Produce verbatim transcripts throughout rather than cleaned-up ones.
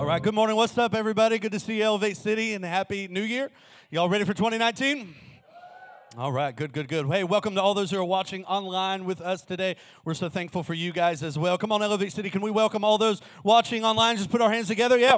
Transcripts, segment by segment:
All right, good morning. What's up, everybody? Good to see you, Elevate City, and Happy New Year. Y'all ready for twenty nineteen? All right, good, good, good. Hey, welcome to all those who are watching online with us today. We're so thankful for you guys as well. Come on, Elevate City, can we welcome all those watching online? Just put our hands together. Yeah.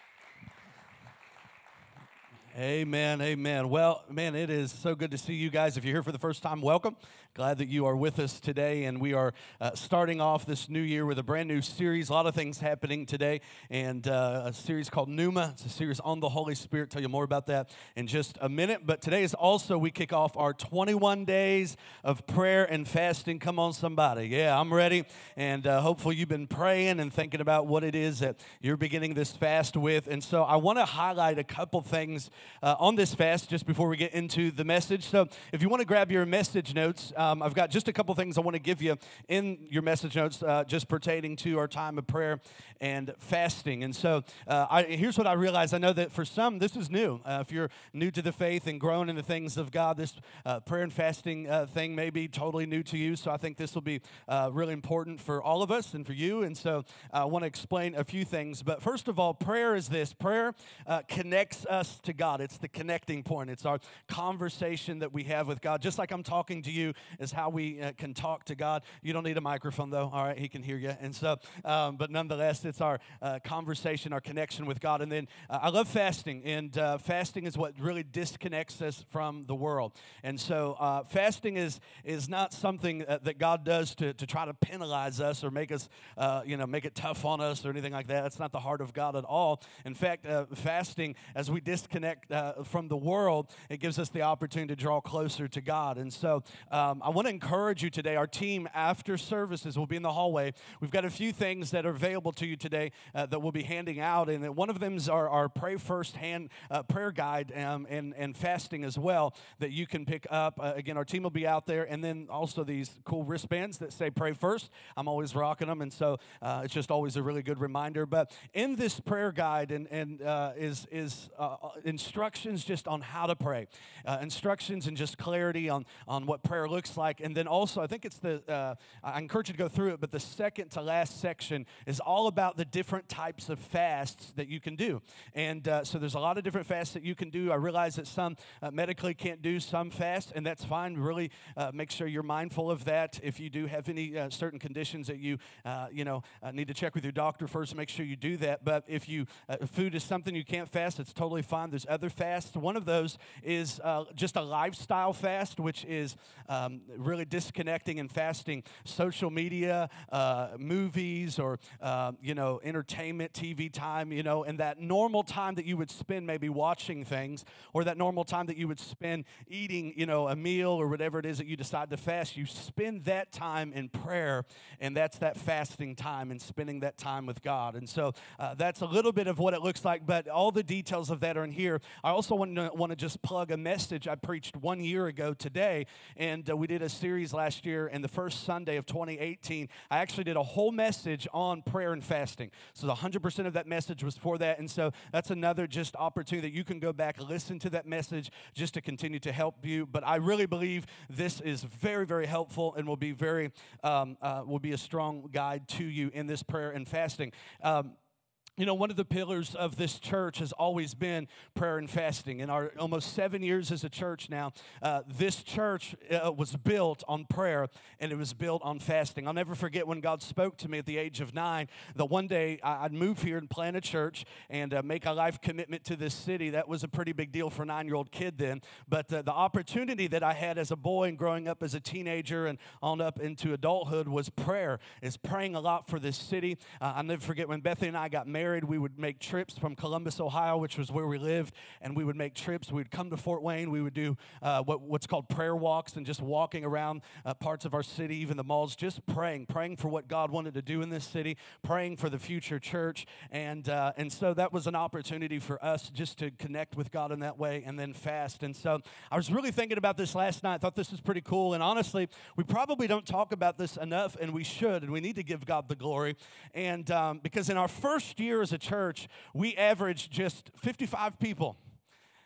Amen, amen. Well, man, it is so good to see you guys. If you're here for the first time, welcome. Glad that you are with us today, and we are uh, starting off this new year with a brand new series. A lot of things happening today, and uh, a series called Pneuma. It's a series on the Holy Spirit. Tell you more about that in just a minute. But today is also, we kick off our twenty-one days of prayer and fasting. Come on, somebody. Yeah, I'm ready, and uh, hopefully you've been praying and thinking about what it is that you're beginning this fast with. And so I want to highlight a couple things Uh, on this fast, just before we get into the message. So if you want to grab your message notes, um, I've got just a couple things I want to give you in your message notes, uh, just pertaining to our time of prayer and fasting. And so uh, I, here's what I realized. I know that for some, this is new. Uh, if you're new to the faith and growing in the things of God, this uh, prayer and fasting uh, thing may be totally new to you. So I think this will be uh, really important for all of us and for you. And so uh, I want to explain a few things. But first of all, prayer is this. Prayer uh, connects us to God. It's the connecting point. It's our conversation that we have with God. Just like I'm talking to you is how we uh, can talk to God. You don't need a microphone, though. All right, he can hear you. And so, um, but nonetheless, it's our uh, conversation, our connection with God. And then uh, I love fasting, and uh, fasting is what really disconnects us from the world. And so uh, fasting is is not something uh, that God does to, to try to penalize us or make us, uh, you know, make it tough on us or anything like that. That's not the heart of God at all. In fact, uh, fasting, as we disconnect Uh, from the world, it gives us the opportunity to draw closer to God. And so um, I want to encourage you today. Our team, after services, will be in the hallway. We've got a few things that are available to you today uh, that we'll be handing out, and one of them is our, our Pray First hand uh, prayer guide um, and, and fasting as well that you can pick up. Uh, again, our team will be out there, and then also these cool wristbands that say Pray First. I'm always rocking them, and so uh, it's just always a really good reminder. But in this prayer guide and, and uh, is, is uh, instructions just on how to pray, uh, instructions and just clarity on, on what prayer looks like. And then also, I think it's the, uh, I encourage you to go through it, but the second to last section is all about the different types of fasts that you can do. And uh, so there's a lot of different fasts that you can do. I realize that some uh, medically can't do some fasts, and that's fine. Really uh, make sure you're mindful of that. If you do have any uh, certain conditions that you, uh, you know, uh, need to check with your doctor first, make sure you do that. But if you, uh, food is something you can't fast, it's totally fine. There's other fasts. One of those is uh, just a lifestyle fast, which is um, really disconnecting and fasting social media, uh, movies, or, uh, you know, entertainment, T V time, you know, and that normal time that you would spend maybe watching things, or that normal time that you would spend eating, you know, a meal or whatever it is that you decide to fast. You spend that time in prayer, and that's that fasting time and spending that time with God. And so uh, that's a little bit of what it looks like, but all the details of that are in here. I also want to, want to just plug a message I preached one year ago today, and uh, we did a series last year, and the first Sunday of twenty eighteen, I actually did a whole message on prayer and fasting. So the one hundred percent of that message was for that, and so that's another just opportunity that you can go back and listen to that message just to continue to help you. But I really believe this is very, very helpful and will be very, um, uh, will be a strong guide to you in this prayer and fasting. Um, You know, one of the pillars of this church has always been prayer and fasting. In our almost seven years as a church now, uh, this church uh, was built on prayer, and it was built on fasting. I'll never forget when God spoke to me at the age of nine, that one day I'd move here and plant a church and uh, make a life commitment to this city. That was a pretty big deal for a nine-year-old kid then. But uh, the opportunity that I had as a boy and growing up as a teenager and on up into adulthood was prayer, is praying a lot for this city. Uh, I'll never forget when Bethany and I got married. We would make trips from Columbus, Ohio, which was where we lived, and we would make trips. We would come to Fort Wayne. We would do uh, what, what's called prayer walks, and just walking around uh, parts of our city, even the malls, just praying, praying for what God wanted to do in this city, praying for the future church. And uh, and so that was an opportunity for us just to connect with God in that way and then fast. And so I was really thinking about this last night. I thought this was pretty cool. And honestly, we probably don't talk about this enough, and we should, and we need to give God the glory. And um, because in our first year as a church, we averaged just fifty-five people.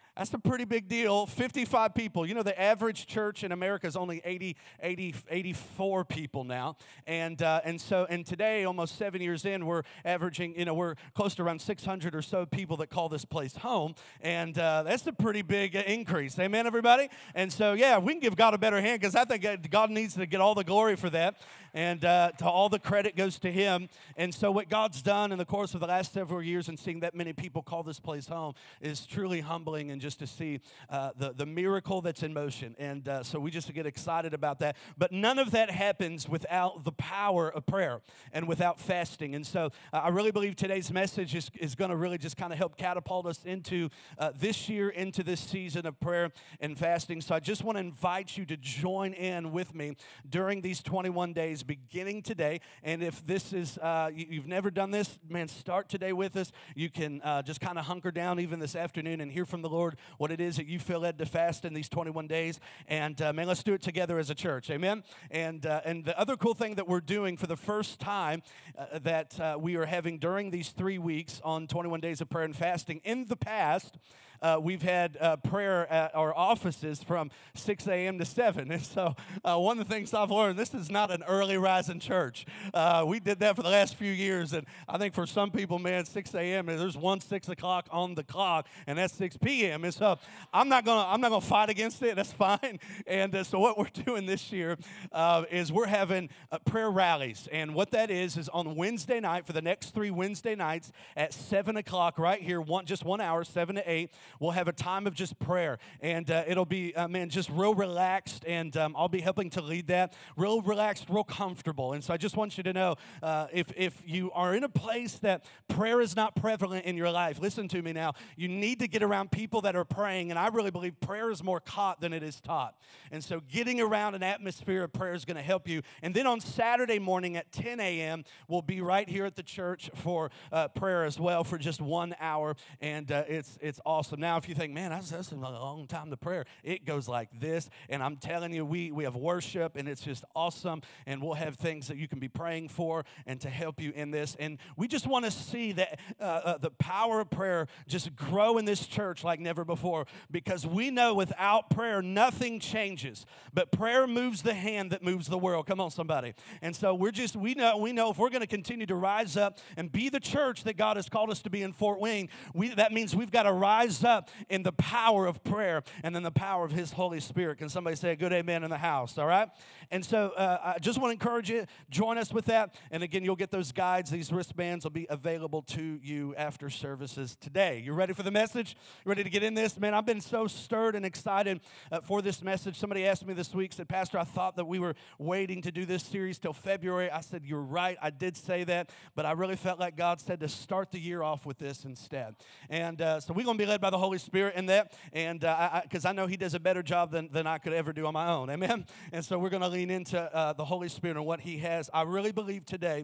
That's a pretty big deal. fifty-five people. You know, the average church in America is only eighty, eighty, eighty-four people now. And uh, and so, and today, almost seven years in, we're averaging, you know, we're close to around six hundred or so people that call this place home. And uh, that's a pretty big uh, increase. Amen, everybody? And so, yeah, we can give God a better hand because I think God needs to get all the glory for that. And uh, to all the credit goes to him. And so what God's done in the course of the last several years and seeing that many people call this place home is truly humbling, and just to see uh, the, the miracle that's in motion. And uh, so we just get excited about that. But none of that happens without the power of prayer and without fasting. And so uh, I really believe today's message is, is going to really just kind of help catapult us into uh, this year, into this season of prayer and fasting. So I just want to invite you to join in with me during these twenty-one days, beginning today. And if this is, uh, you, you've never done this, man, start today with us. You can uh, just kind of hunker down even this afternoon and hear from the Lord what it is that you feel led to fast in these twenty-one days. And uh, man, let's do it together as a church, amen? And uh, and the other cool thing that we're doing for the first time uh, that uh, we are having during these three weeks on twenty-one days of prayer and fasting, in the past, Uh, we've had uh, prayer at our offices from six a.m. to seven. And so uh, one of the things I've learned, this is not an early rising church. Uh, we did that for the last few years. And I think for some people, man, six a.m., there's one six o'clock on the clock, and that's six p.m. And so I'm not going to I'm not gonna fight against it. That's fine. And uh, so what we're doing this year uh, is we're having uh, prayer rallies. And what that is, is on Wednesday night, for the next three Wednesday nights at seven o'clock right here, one, just one hour, seven to eight, we'll have a time of just prayer, and uh, it'll be, uh, man, just real relaxed, and um, I'll be helping to lead that, real relaxed, real comfortable. And so I just want you to know, uh, if, if you are in a place that prayer is not prevalent in your life, listen to me now, you need to get around people that are praying, and I really believe prayer is more caught than it is taught. And so getting around an atmosphere of prayer is going to help you. And then on Saturday morning at ten a.m., we'll be right here at the church for uh, prayer as well for just one hour, and uh, it's, it's awesome. Now, if you think, man, that's, that's a long time to prayer, it goes like this, and I'm telling you, we, we have worship, and it's just awesome, and we'll have things that you can be praying for and to help you in this, and we just want to see that uh, uh, the power of prayer just grow in this church like never before, because we know without prayer, nothing changes, but prayer moves the hand that moves the world. Come on, somebody. And so we're just, we know, we know if we're going to continue to rise up and be the church that God has called us to be in Fort Wayne, we, that means we've got to rise up in the power of prayer and then the power of His Holy Spirit. Can somebody say a good amen in the house, all right? And so uh, I just want to encourage you, join us with that. And again, you'll get those guides. These wristbands will be available to you after services today. You ready for the message? You ready to get in this? Man, I've been so stirred and excited uh, for this message. Somebody asked me this week, said, Pastor, I thought that we were waiting to do this series till February. I said, you're right. I did say that, but I really felt like God said to start the year off with this instead. And uh, so we're going to be led by the Holy Spirit in that, and because uh, I, I know He does a better job than, than I could ever do on my own, amen? And so we're going to lean into uh, the Holy Spirit and what He has. I really believe today,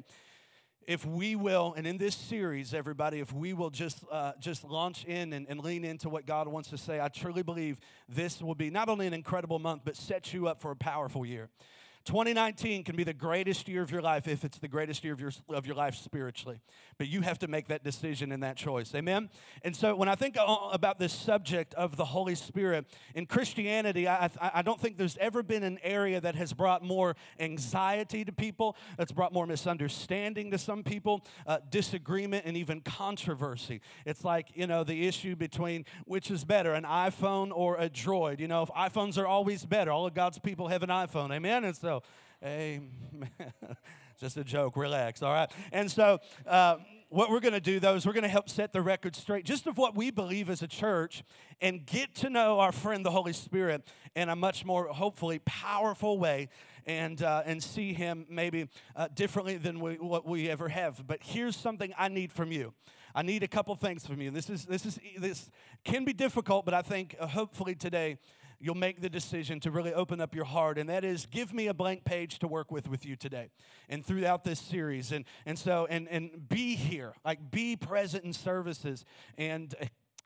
if we will, and in this series, everybody, if we will just uh, just launch in and, and lean into what God wants to say, I truly believe this will be not only an incredible month, but set you up for a powerful year. twenty nineteen can be the greatest year of your life if it's the greatest year of your of your life spiritually. But you have to make that decision and that choice. Amen? And so when I think about this subject of the Holy Spirit, in Christianity, I, I don't think there's ever been an area that has brought more anxiety to people, that's brought more misunderstanding to some people, uh, disagreement, and even controversy. It's like, you know, the issue between which is better, an iPhone or a Droid. You know, if iPhones are always better, all of God's people have an iPhone. Amen? And so, amen. Just a joke. Relax, all right? And so uh, what we're going to do, though, is we're going to help set the record straight just of what we believe as a church and get to know our friend, the Holy Spirit, in a much more, hopefully, powerful way and uh, and see Him maybe uh, differently than we, what we ever have. But here's something I need from you. I need a couple things from you. This is this is this can be difficult, but I think uh, hopefully today you'll make the decision to really open up your heart, and that is give me a blank page to work with with you today and throughout this series. And and so and and be here, like be present in services and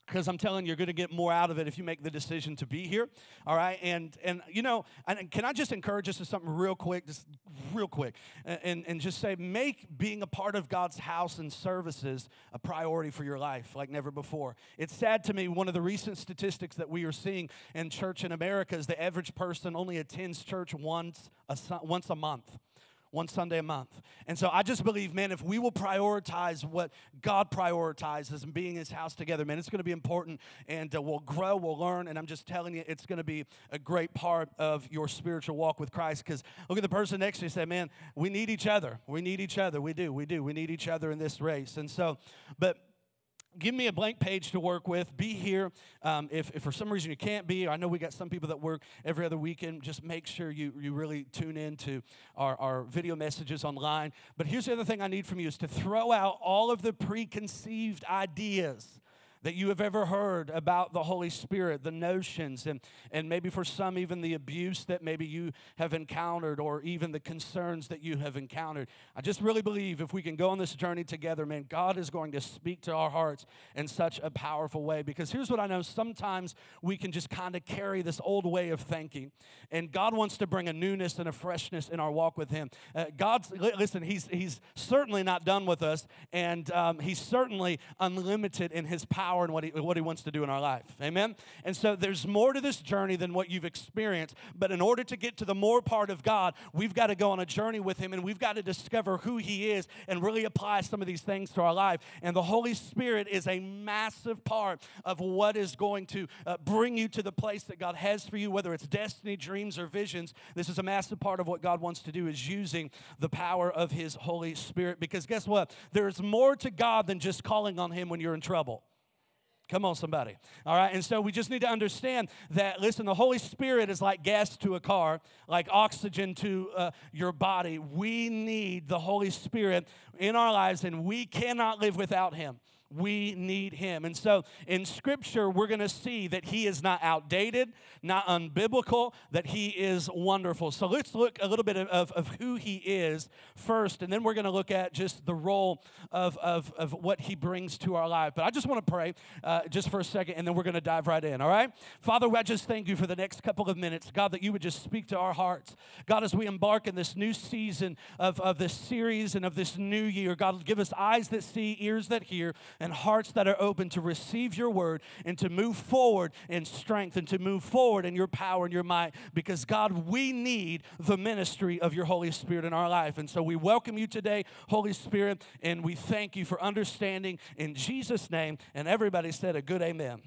because I'm telling you, you're going to get more out of it if you make the decision to be here, all right? And, and you know, and can I just encourage us to something real quick, just real quick, and, and just say, make being a part of God's house and services a priority for your life like never before. It's sad to me, one of the recent statistics that we are seeing in church in America is the average person only attends church once a, once a month. One Sunday a month. And so I just believe, man, if we will prioritize what God prioritizes and being in His house together, man, it's going to be important, and uh, we'll grow, we'll learn, and I'm just telling you, it's going to be a great part of your spiritual walk with Christ, because look at the person next to you and say, man, we need each other. We need each other. We do. We do. We need each other in this race. And so, but give me a blank page to work with. Be here. Um, if, if for some reason you can't be, I know we got some people that work every other weekend. Just make sure you, you really tune in to our, our video messages online. But here's the other thing I need from you is to throw out all of the preconceived ideas that you have ever heard about the Holy Spirit, the notions, and, and maybe for some even the abuse that maybe you have encountered, or even the concerns that you have encountered. I just really believe if we can go on this journey together, man, God is going to speak to our hearts in such a powerful way. Because here's what I know, sometimes we can just kind of carry this old way of thinking, and God wants to bring a newness and a freshness in our walk with Him. Uh, God's, listen, he's, he's certainly not done with us, and um, He's certainly unlimited in His power and what he, what he wants to do in our life. Amen? And so there's more to this journey than what you've experienced, but in order to get to the more part of God, we've got to go on a journey with Him, and we've got to discover who He is and really apply some of these things to our life. And the Holy Spirit is a massive part of what is going to uh, bring you to the place that God has for you, whether it's destiny, dreams, or visions. This is a massive part of what God wants to do, is using the power of His Holy Spirit. Because guess what? There's more to God than just calling on Him when you're in trouble. Come on, somebody. All right, and so we just need to understand that, listen, the Holy Spirit is like gas to a car, like oxygen to uh, your body. We need the Holy Spirit in our lives, and we cannot live without Him. We need Him. And so in Scripture, we're going to see that He is not outdated, not unbiblical, that He is wonderful. So let's look a little bit of, of, of who He is first, and then we're going to look at just the role of, of, of what He brings to our life. But I just want to pray uh, just for a second, and then we're going to dive right in, all right? Father, I just thank You for the next couple of minutes. God, that You would just speak to our hearts. God, as we embark in this new season of, of this series and of this new year, God, give us eyes that see, ears that hear, and hearts that are open to receive Your word and to move forward in strength and to move forward in Your power and Your might. Because, God, we need the ministry of Your Holy Spirit in our life. And so we welcome You today, Holy Spirit, and we thank You for understanding in Jesus' name. And everybody said a good amen.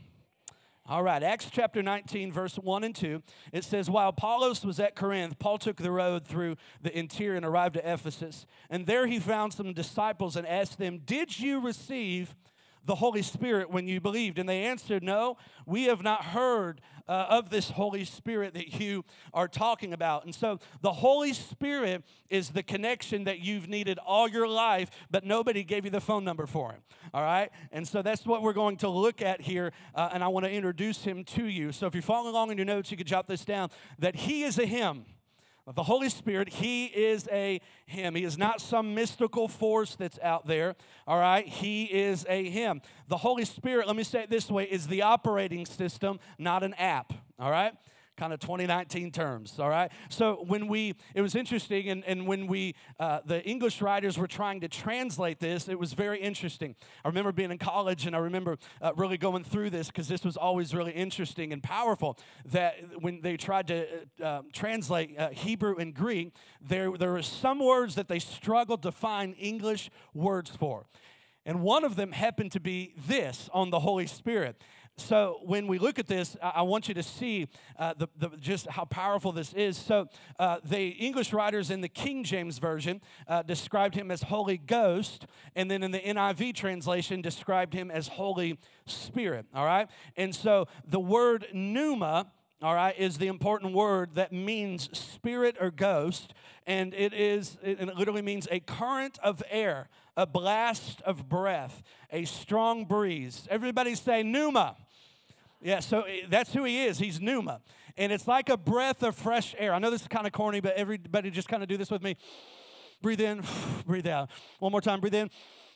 All right, Acts chapter nineteen, verse one and two, it says, while Apollos was at Corinth, Paul took the road through the interior and arrived at Ephesus. And there he found some disciples and asked them, did you receive the Holy Spirit when you believed? And they answered, no, we have not heard uh, of this Holy Spirit that you are talking about. And so the Holy Spirit is the connection that you've needed all your life, but nobody gave you the phone number for Him, all right? And so that's what we're going to look at here, uh, and I want to introduce Him to you. So if you're following along in your notes, you can jot this down, that He is a Him. The Holy Spirit, He is a Him. He is not some mystical force that's out there, all right? He is a Him. The Holy Spirit, let me say it this way, is the operating system, not an app, all right? Kind of twenty nineteen terms, all right? So when we, it was interesting, and, and when we, uh, the English writers were trying to translate this, it was very interesting. I remember being in college, and I remember uh, really going through this, because this was always really interesting and powerful, that when they tried to uh, translate uh, Hebrew and Greek, there, there were some words that they struggled to find English words for. And one of them happened to be this, on the Holy Spirit. So when we look at this, I want you to see uh, the, the, just how powerful this is. So uh, the English writers in the King James Version uh, described Him as Holy Ghost, and then in the N I V translation described Him as Holy Spirit, all right? And so the word pneuma, all right, is the important word that means spirit or ghost, and it is, and it literally means a current of air, a blast of breath, a strong breeze. Everybody say pneuma. Yeah, so that's who He is. He's pneuma. And it's like a breath of fresh air. I know this is kind of corny, but everybody just kind of do this with me. Breathe in, breathe out. One more time, breathe in,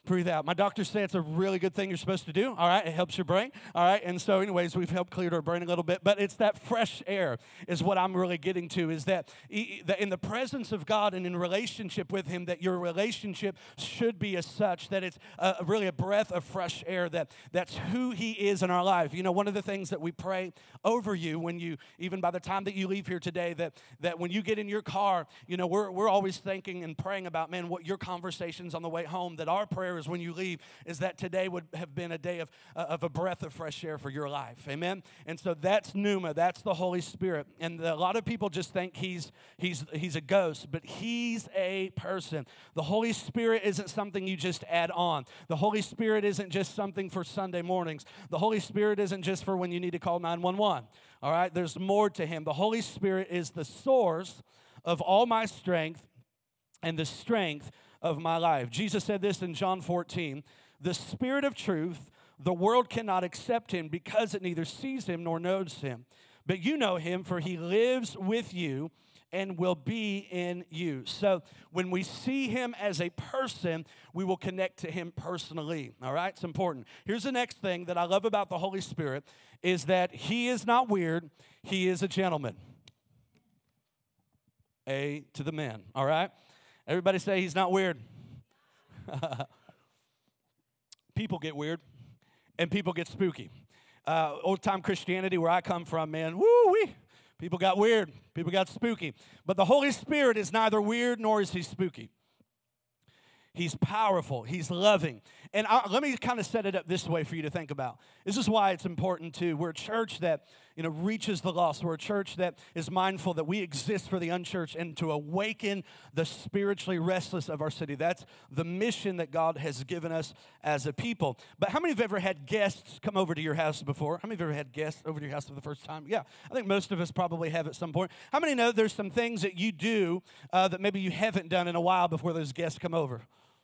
breathe out. My doctors say it's a really good thing you're supposed to do, all right? It helps your brain, all right? And so anyways, we've helped clear our brain a little bit, but it's that fresh air is what I'm really getting to, is that in the presence of God and in relationship with Him, that your relationship should be as such that it's a, really a breath of fresh air, that that's who He is in our life. You know, one of the things that we pray over you when you, even by the time that you leave here today, that, that when you get in your car, you know, we're, we're always thinking and praying about, man, what your conversations on the way home, that our prayer is when you leave is that today would have been a day of, uh, of a breath of fresh air for your life. Amen? And so that's pneuma. That's the Holy Spirit. And the, a lot of people just think he's, he's, he's a ghost, but He's a person. The Holy Spirit isn't something you just add on. The Holy Spirit isn't just something for Sunday mornings. The Holy Spirit isn't just for when you need to call nine one one. All right? There's more to Him. The Holy Spirit is the source of all my strength and the strength of my life. Jesus said this in John fourteen, the Spirit of truth, the world cannot accept Him because it neither sees Him nor knows Him. But you know Him, for He lives with you and will be in you. So when we see Him as a person, we will connect to Him personally. All right? It's important. Here's the next thing that I love about the Holy Spirit is that He is not weird. He is a gentleman. A to the men. All right? Everybody say He's not weird. People get weird, and people get spooky. Uh, old-time Christianity, where I come from, man, woo-wee, people got weird. People got spooky. But the Holy Spirit is neither weird nor is He spooky. He's powerful. He's loving. And I, let me kind of set it up this way for you to think about. This is why it's important, too. We're a church that, you know, reaches the lost. We're a church that is mindful that we exist for the unchurched and to awaken the spiritually restless of our city. That's the mission that God has given us as a people. But how many have ever had guests come over to your house before? How many have ever had guests over to your house for the first time? Yeah, I think most of us probably have at some point. How many know there's some things that you do uh, that maybe you haven't done in a while before those guests come over?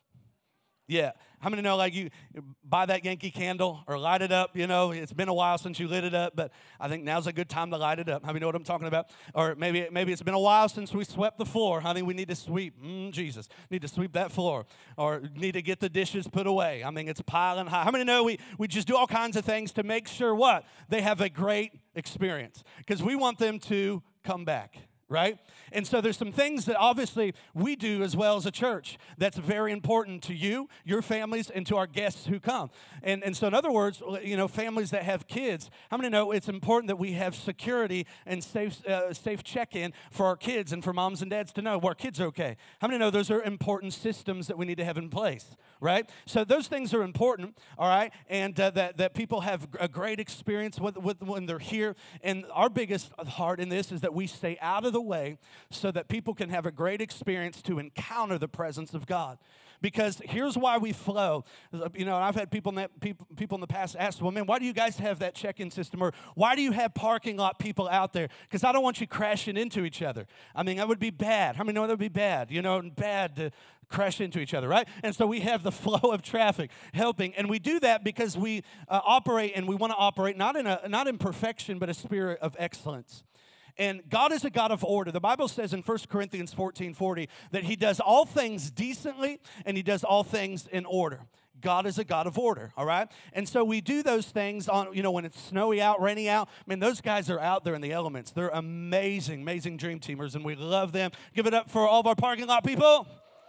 Yeah. How many know, like, you buy that Yankee candle or light it up? You know, it's been a while since you lit it up, but I think now's a good time to light it up. How many know what I'm talking about? Or maybe maybe it's been a while since we swept the floor. Honey, we need to sweep. Mm, Jesus. Need to sweep that floor. Or need to get the dishes put away. I mean, it's piling high. How many know we, we just do all kinds of things to make sure what? They have a great experience. Because we want them to come back. Right? And so there's some things that obviously we do as well as a church that's very important to you, your families, and to our guests who come. And, and so in other words, you know, families that have kids, how many know it's important that we have security and safe uh, safe check-in for our kids and for moms and dads to know our kids are okay? How many know those are important systems that we need to have in place, right? So those things are important, all right, and uh, that, that people have a great experience with, with when they're here. And our biggest heart in this is that we stay out of the way so that people can have a great experience to encounter the presence of God. Because here's why we flow. You know, I've had people in, that, people, people in the past ask, well, man, why do you guys have that check-in system? Or why do you have parking lot people out there? Because I don't want you crashing into each other. I mean, that would be bad. How many know that would be bad? You know, bad to crash into each other, right? And so we have the flow of traffic helping. And we do that because we uh, operate, and we want to operate not in, a, not in perfection, but a spirit of excellence. And God is a God of order. The Bible says in First Corinthians fourteen forty that He does all things decently and He does all things in order. God is a God of order, all right? And so we do those things on, you know, when it's snowy out, rainy out. I mean, those guys are out there in the elements. They're amazing, amazing dream teamers, and we love them. Give it up for all of our parking lot people.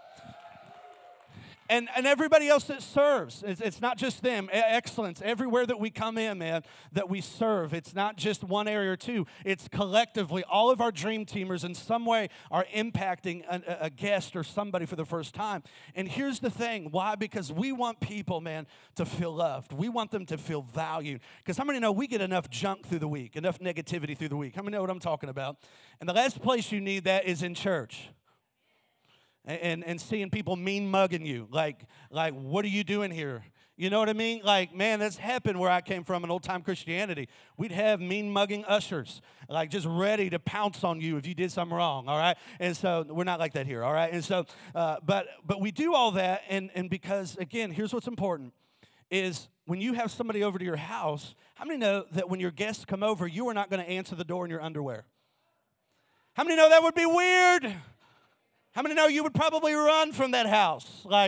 And, and everybody else that serves. It's, it's not just them. Excellence. Everywhere that we come in, man, that we serve. It's not just one area or two. It's collectively. All of our dream teamers in some way are impacting a, a guest or somebody for the first time. And here's the thing. Why? Because we want people, man, to feel loved. We want them to feel valued. Because how many know we get enough junk through the week, enough negativity through the week? How many know what I'm talking about? And the last place you need that is in church. And, and seeing people mean mugging you, like, like, what are you doing here? You know what I mean? Like, man, that's happened where I came from in old-time Christianity. We'd have mean mugging ushers, like just ready to pounce on you if you did something wrong, all right? And so we're not like that here, all right? And so, uh, but but we do all that, and, and because, again, here's what's important, is when you have somebody over to your house, how many know that when your guests come over, you are not going to answer the door in your underwear? How many know that would be weird? How many know you would probably run from that house? Like,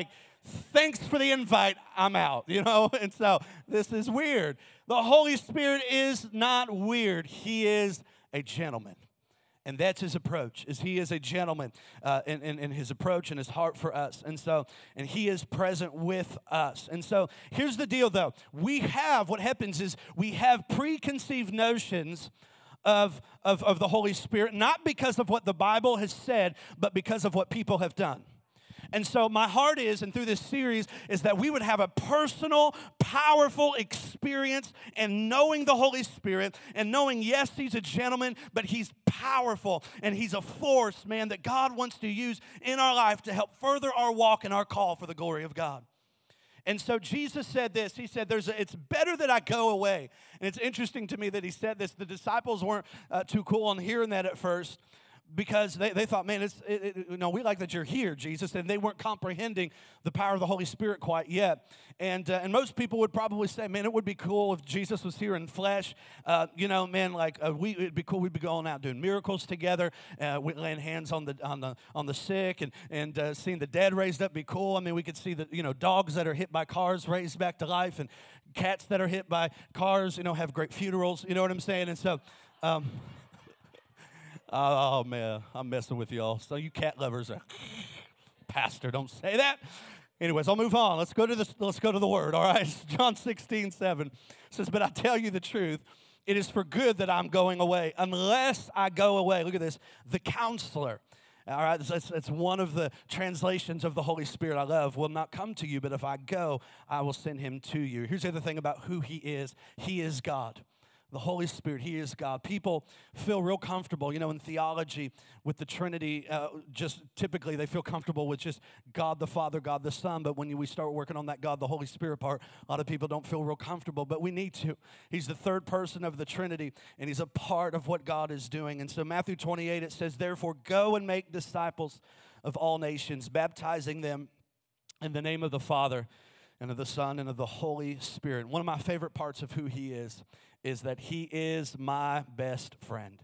thanks for the invite, I'm out, you know? And so this is weird. The Holy Spirit is not weird. He is a gentleman. And that's his approach, is he is a gentleman uh, in, in, in his approach and his heart for us. And so, and he is present with us. And so here's the deal, though. We have, what happens is we have preconceived notions of, of, of the Holy Spirit, not because of what the Bible has said, but because of what people have done. And so my heart is, and through this series, is that we would have a personal, powerful experience in knowing the Holy Spirit and knowing, yes, he's a gentleman, but he's powerful and he's a force, man, that God wants to use in our life to help further our walk and our call for the glory of God. And so Jesus said this. He said, "There's a, it's better that I go away." And it's interesting to me that he said this. The disciples weren't uh, too cool on hearing that at first, because they, they thought, man, it's, it, it, you know, we like that you're here, Jesus. And they weren't comprehending the power of the Holy Spirit quite yet. And uh, and most people would probably say, man, it would be cool if Jesus was here in flesh. Uh, you know, man, like uh, we, it'd be cool. We'd be going out doing miracles together, uh, we laying hands on the on the on the sick, and and uh, seeing the dead raised up. Be cool. I mean, we could see the you know dogs that are hit by cars raised back to life, and cats that are hit by cars, you know, have great funerals. You know what I'm saying? And so. Um, Oh, man, I'm messing with y'all. So you cat lovers are, Pastor, don't say that. Anyways, I'll move on. Let's go to this. Let's go to the Word, all right? John sixteen, seven says, "But I tell you the truth, it is for good that I'm going away. Unless I go away," look at this, "the Counselor," all right, it's, it's one of the translations of the Holy Spirit I love, "will not come to you, but if I go, I will send him to you." Here's the other thing about who he is. He is God. The Holy Spirit, he is God. People feel real comfortable, you know, in theology with the Trinity. Uh, just typically they feel comfortable with just God the Father, God the Son. But when you, we start working on that God the Holy Spirit part, a lot of people don't feel real comfortable. But we need to. He's the third person of the Trinity, and he's a part of what God is doing. And so Matthew twenty-eight, it says, "Therefore go and make disciples of all nations, baptizing them in the name of the Father and of the Son and of the Holy Spirit." One of my favorite parts of who he is is that he is my best friend.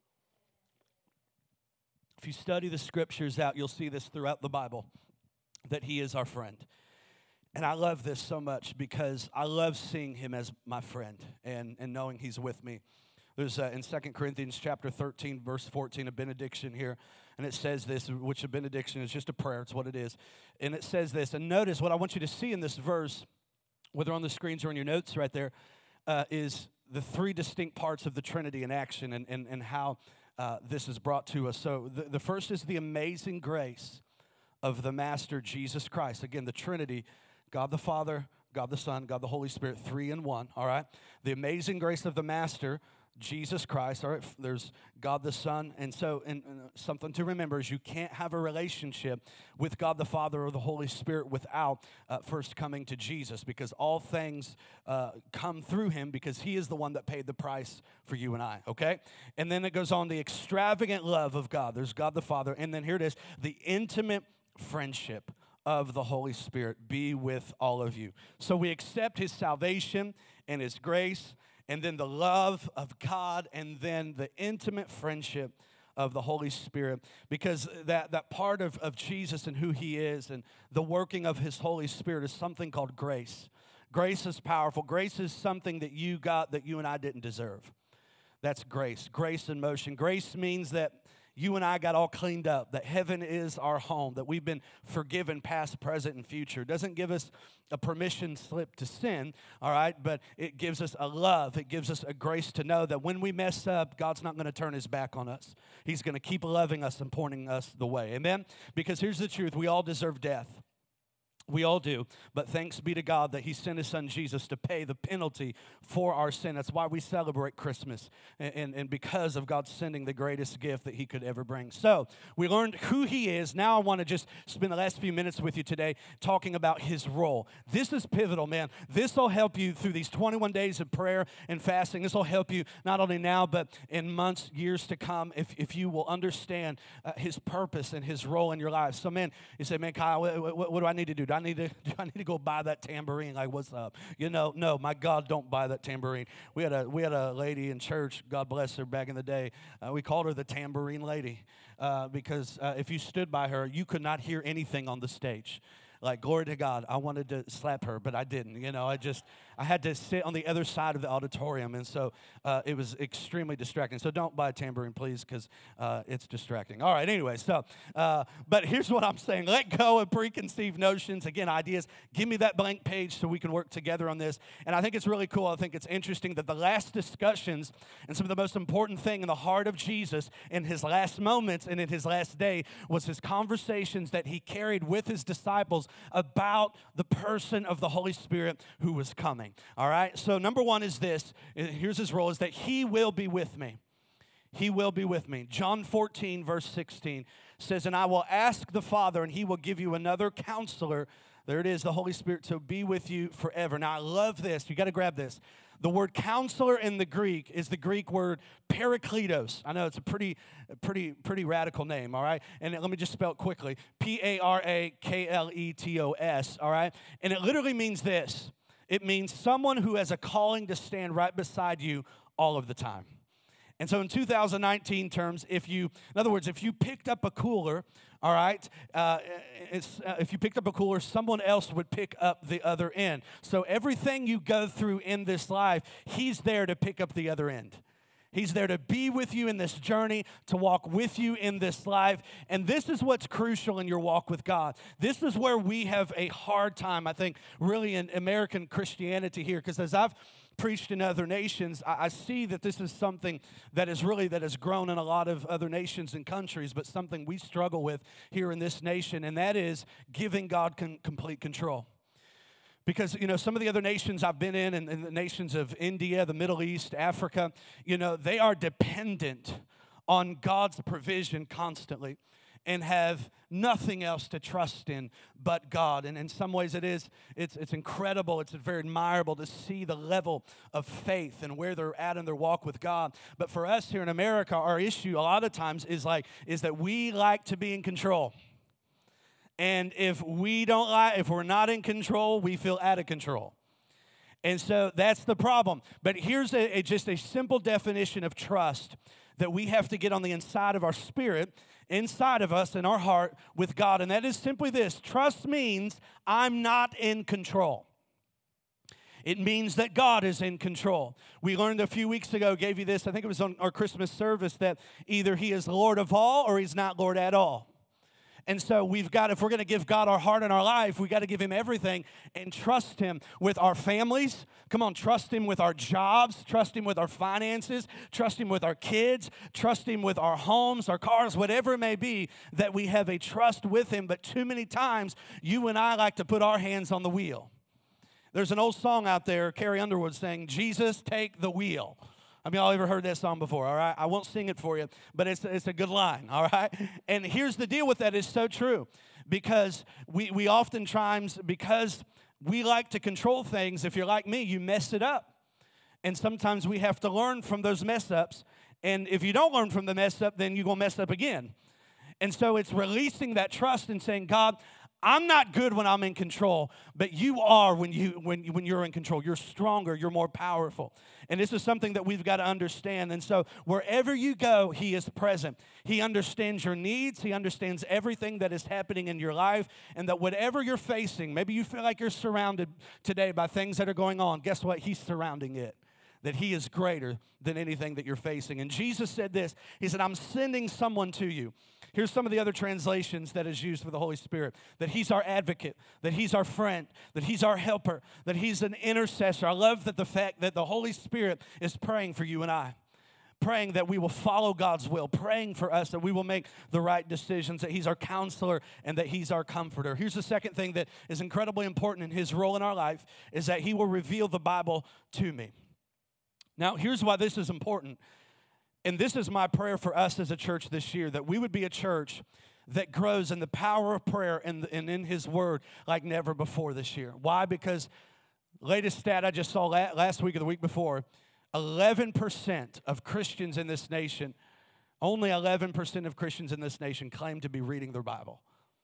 If you study the scriptures out, you'll see this throughout the Bible, that he is our friend. And I love this so much because I love seeing him as my friend and, and knowing he's with me. There's uh, in Second Corinthians chapter thirteen, verse fourteen, a benediction here. And it says this, which a benediction is just a prayer. It's what it is. And it says this. And notice what I want you to see in this verse, whether on the screens or in your notes right there, uh, is the three distinct parts of the Trinity in action and, and, and how uh, this is brought to us. So the, the first is the amazing grace of the Master, Jesus Christ. Again, the Trinity, God the Father, God the Son, God the Holy Spirit, three in one, all right? The amazing grace of the Master, Jesus Christ, all right? There's God the Son. And so and, and something to remember is you can't have a relationship with God the Father or the Holy Spirit without uh, first coming to Jesus, because all things uh, come through him, because he is the one that paid the price for you and I, okay? And then it goes on, the extravagant love of God. There's God the Father. And then here it is, the intimate friendship of the Holy Spirit be with all of you. So we accept his salvation and his grace, and then the love of God, and then the intimate friendship of the Holy Spirit, because that, that part of, of Jesus and who he is and the working of his Holy Spirit is something called grace. Grace is powerful. Grace is something that you got that you and I didn't deserve. That's grace. Grace in motion. Grace means that you and I got all cleaned up, that heaven is our home, that we've been forgiven past, present, and future. It doesn't give us a permission slip to sin, all right, but it gives us a love. It gives us a grace to know that when we mess up, God's not going to turn his back on us. He's going to keep loving us and pointing us the way. Amen? Because here's the truth. We all deserve death. We all do, but thanks be to God that he sent his son Jesus to pay the penalty for our sin. That's why we celebrate Christmas, and, and, and because of God sending the greatest gift that he could ever bring. So we learned who he is. Now I want to just spend the last few minutes with you today talking about his role. This is pivotal, man. This will help you through these twenty-one days of prayer and fasting. This will help you not only now, but in months, years to come, if, if you will understand uh, his purpose and his role in your life. So, man, you say, man, Kyle, what, what, what do I need to do? Do I I need to, do I need to go buy that tambourine? Like, what's up? You know, no, my God, don't buy that tambourine. We had a we had a lady in church, God bless her, back in the day. Uh, we called her the tambourine lady uh, because uh, if you stood by her, you could not hear anything on the stage. Like, glory to God, I wanted to slap her, but I didn't. You know, I just, I had to sit on the other side of the auditorium, and so uh, it was extremely distracting. So don't buy a tambourine, please, because uh, it's distracting. All right, anyway, so, uh, but here's what I'm saying. Let go of preconceived notions. Again, ideas. Give me that blank page so we can work together on this. And I think it's really cool. I think it's interesting that the last discussions and some of the most important thing in the heart of Jesus in his last moments and in his last day was his conversations that he carried with his disciples about the person of the Holy Spirit who was coming. All right? So number one is this. Here's his role, is that he will be with me. He will be with me. John fourteen, verse sixteen says, and I will ask the Father, and he will give you another counselor. There it is, the Holy Spirit, to be with you forever. Now, I love this. You got to grab this. The word counselor in the Greek is the Greek word parakletos. I know it's a pretty, pretty, pretty radical name, all right? And let me just spell it quickly. P A R A K L E T O S, all right? And it literally means this. It means someone who has a calling to stand right beside you all of the time. And so in two thousand nineteen terms, if you, in other words, if you picked up a cooler, all right, uh, it's, uh, if you picked up a cooler, someone else would pick up the other end. So everything you go through in this life, he's there to pick up the other end. He's there to be with you in this journey, to walk with you in this life. And this is what's crucial in your walk with God. This is where we have a hard time, I think, really in American Christianity here. Because as I've preached in other nations, I, I see that this is something that is really, that has grown in a lot of other nations and countries, but something we struggle with here in this nation, and that is giving God con- complete control. Because, you know, some of the other nations I've been in, and, and the nations of India, the Middle East, Africa, you know, they are dependent on God's provision constantly and have nothing else to trust in but God. And in some ways it is, it's, it's incredible, it's very admirable to see the level of faith and where they're at in their walk with God. But for us here in America, our issue a lot of times is like, is that we like to be in control. And if we don't like, if we're not in control, we feel out of control. And so that's the problem. But here's a, a, just a simple definition of trust that we have to get on the inside of our spirit, inside of us, in our heart with God. And that is simply this. Trust means I'm not in control. It means that God is in control. We learned a few weeks ago, gave you this, I think it was on our Christmas service, that either he is Lord of all or he's not Lord at all. And so we've got, if we're going to give God our heart and our life, we've got to give him everything and trust him with our families. Come on, trust him with our jobs, trust him with our finances, trust him with our kids, trust him with our homes, our cars, whatever it may be, that we have a trust with him. But too many times, you and I like to put our hands on the wheel. There's an old song out there, Carrie Underwood saying, Jesus, take the wheel. I mean, y'all ever heard that song before, all right? I won't sing it for you, but it's, it's a good line, all right? And here's the deal with that. It's so true because we, we oftentimes, because we like to control things, if you're like me, you mess it up. And sometimes we have to learn from those mess-ups. And if you don't learn from the mess-up, then you're going to mess up again. And so it's releasing that trust and saying, God, I'm not good when I'm in control, but you are when, you, when, when you're in control. You're stronger. You're more powerful. And this is something that we've got to understand. And so wherever you go, he is present. He understands your needs. He understands everything that is happening in your life. And that whatever you're facing, maybe you feel like you're surrounded today by things that are going on. Guess what? He's surrounding it. That he is greater than anything that you're facing. And Jesus said this. He said, I'm sending someone to you. Here's some of the other translations that is used for the Holy Spirit. That he's our advocate, that he's our friend, that he's our helper, that he's an intercessor. I love that the fact that the Holy Spirit is praying for you and I. Praying that we will follow God's will, praying for us that we will make the right decisions, that he's our counselor and that he's our comforter. Here's the second thing that is incredibly important in his role in our life is that he will reveal the Bible to me. Now, here's why this is important. And this is my prayer for us as a church this year, that we would be a church that grows in the power of prayer and, and in his word like never before this year. Why? Because latest stat I just saw last week or the week before, eleven percent of Christians in this nation, only eleven percent of Christians in this nation claim to be reading their Bible.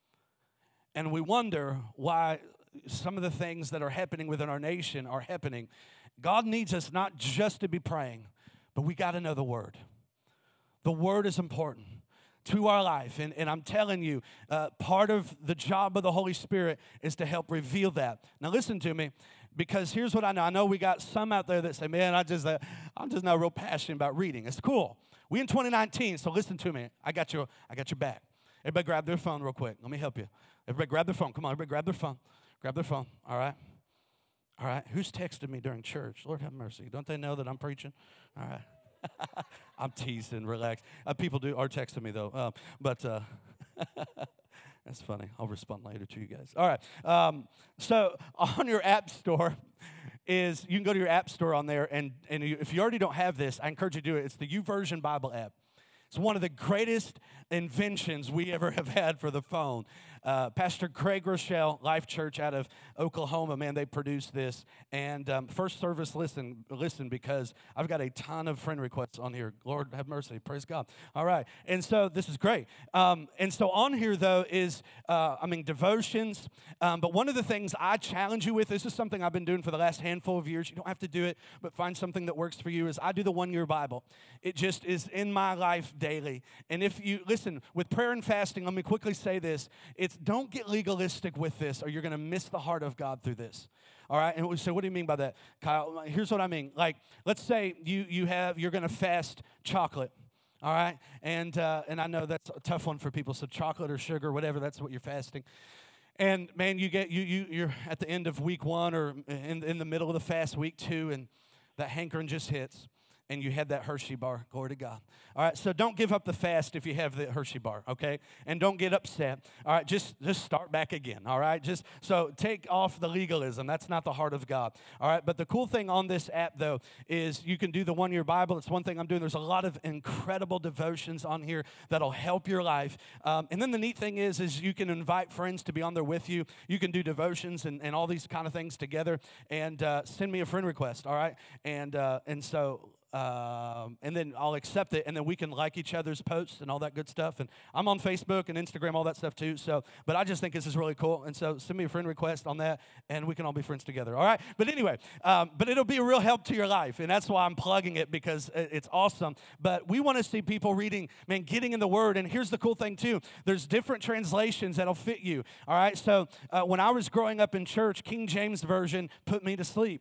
And we wonder why some of the things that are happening within our nation are happening. God needs us not just to be praying, but we got to know the Word. The Word is important. to our life. And, and I'm telling you, uh, part of the job of the Holy Spirit is to help reveal that. Now listen to me, because here's what I know. I know we got some out there that say, man, I just, uh, I'm just not real passionate about reading. It's cool. We in twenty nineteen, so listen to me. I got your, I got your back. Everybody grab their phone real quick. Let me help you. Everybody grab their phone. Come on, everybody grab their phone. Grab their phone, all right? All right, who's texted me during church? Lord have mercy. Don't they know that I'm preaching? All right. I'm teasing, relax. Uh, people do are texting me, though. Um, but uh, that's funny. I'll respond later to you guys. All right. Um, so on your app store is, you can go to your app store on there, and, and you, if you already don't have this, I encourage you to do it. It's the YouVersion Bible app. It's one of the greatest inventions we ever have had for the phone. Uh, Pastor Craig Rochelle, Life Church out of Oklahoma, man, they produced this. And um, first service, listen, listen, because I've got a ton of friend requests on here. Lord have mercy, praise God. All right, and so this is great. Um, and so on here, though, is, uh, I mean, devotions. Um, but one of the things I challenge you with, this is something I've been doing for the last handful of years. You don't have to do it, but find something that works for you, is I do the one-year Bible. It just is in my life daily. And if you, listen, with prayer and fasting, let me quickly say this. It's don't get legalistic with this, or you're going to miss the heart of God through this. All right? And we say, what do you mean by that, Kyle? Here's what I mean. Like, let's say you you have you're going to fast chocolate. All right? And uh, and I know that's a tough one for people. So chocolate or sugar, whatever, that's what you're fasting. And man, you get you you you're at the end of week one, or in in the middle of the fast, week two, and that hankering just hits. And you had that Hershey bar. Glory to God. All right, so don't give up the fast if you have the Hershey bar, okay? And don't get upset. All right, just, just start back again, all right? Just so take off the legalism. That's not the heart of God, all right? But the cool thing on this app, though, is you can do the one-year Bible. It's one thing I'm doing. There's a lot of incredible devotions on here that'll help your life. Um, and then the neat thing is, is you can invite friends to be on there with you. You can do devotions and, and all these kind of things together. And uh, send me a friend request, all right? And uh, and so... Um, and then I'll accept it, and then we can like each other's posts and all that good stuff. And I'm on Facebook and Instagram, all that stuff too. So, but I just think this is really cool. And so send me a friend request on that, and we can all be friends together. All right. But anyway, um, but it'll be a real help to your life, and that's why I'm plugging it, because it's awesome. But we want to see people reading, man, getting in the Word. And here's the cool thing too: there's different translations that'll fit you. All right. So uh, when I was growing up in church, King James Version put me to sleep.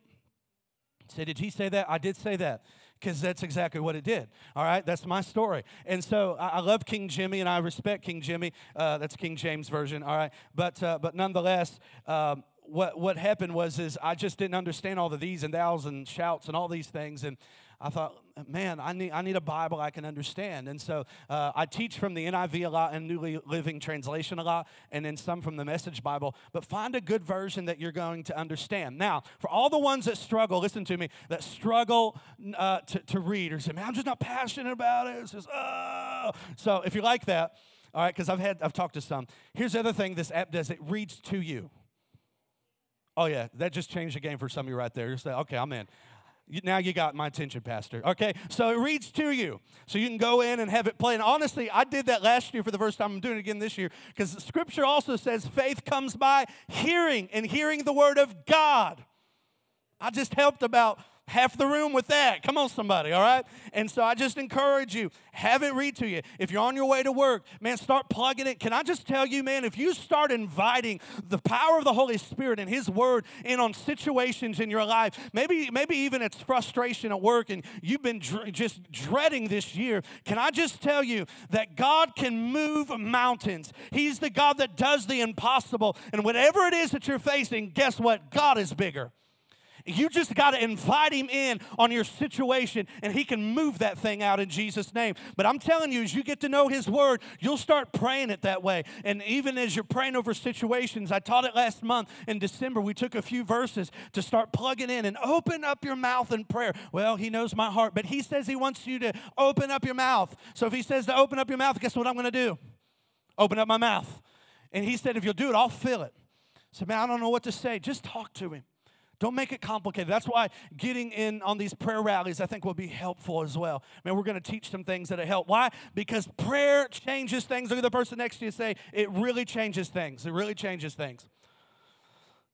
Say, did he say that? I did say that. Because that's exactly what it did. All right, that's my story. And so I, I love King Jimmy, and I respect King Jimmy. Uh, that's King James Version. All right, but uh, but nonetheless, um, what what happened was is I just didn't understand all the these and thous and shouts and all these things, and I thought, man, I need I need a Bible I can understand. And so uh, I teach from the N I V a lot and New Living Translation a lot, and then some from the Message Bible. But find a good version that you're going to understand. Now, for all the ones that struggle, listen to me, that struggle uh, to, to read or say, man, I'm just not passionate about it. It's just, oh. So if you like that, all right, because I've had I've talked to some. Here's the other thing this app does: it reads to you. Oh yeah, that just changed the game for some of you right there. You say, okay, I'm in. Now you got my attention, Pastor. Okay, so it reads to you. So you can go in and have it play. And honestly, I did that last year for the first time. I'm doing it again this year, because the Scripture also says faith comes by hearing, and hearing the Word of God. I just helped about half the room with that. Come on, somebody, all right? And so I just encourage you, have it read to you. If you're on your way to work, man, start plugging it. Can I just tell you, man, if you start inviting the power of the Holy Spirit and His Word in on situations in your life, maybe maybe even it's frustration at work and you've been dr- just dreading this year, can I just tell you that God can move mountains? He's the God that does the impossible. And whatever it is that you're facing, guess what? God is bigger. You just got to invite Him in on your situation, and He can move that thing out in Jesus' name. But I'm telling you, as you get to know His Word, you'll start praying it that way. And even as you're praying over situations, I taught it last month in December. We took a few verses to start plugging in and open up your mouth in prayer. Well, He knows my heart, but He says He wants you to open up your mouth. So if He says to open up your mouth, guess what I'm going to do? Open up my mouth. And He said, if you'll do it, I'll fill it. So, man, I don't know what to say. Just talk to Him. Don't make it complicated. That's why getting in on these prayer rallies, I think, will be helpful as well. Man, we're going to teach some things that help. Why? Because prayer changes things. Look at the person next to you and say, it really changes things. It really changes things.